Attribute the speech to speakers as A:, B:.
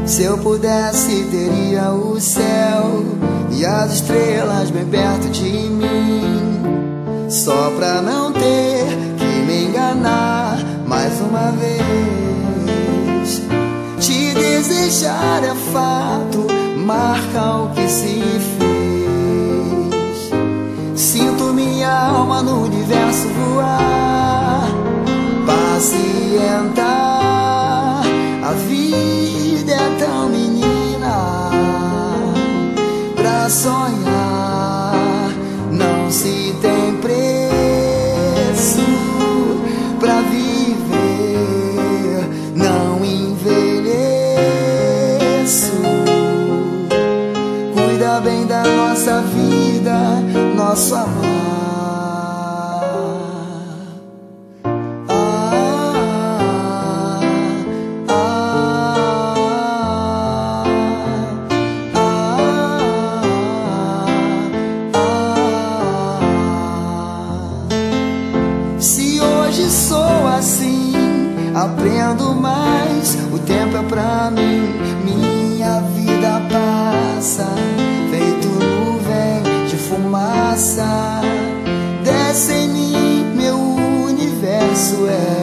A: Se eu pudesse, teria o céu e as estrelas bem perto de mim, só pra não ter que me enganar mais uma vez. Te desejar é fato, marca o que se fez. Sinto minha alma no universo voar, pacientar. A vida é tão menina pra sonhar, não se tem preço pra viver, não envelheço. Cuida bem da nossa vida, nosso amor. Se hoje sou assim, aprendo mais, o tempo é pra mim. Minha vida passa, feito nuvem de fumaça, desce em mim, meu universo é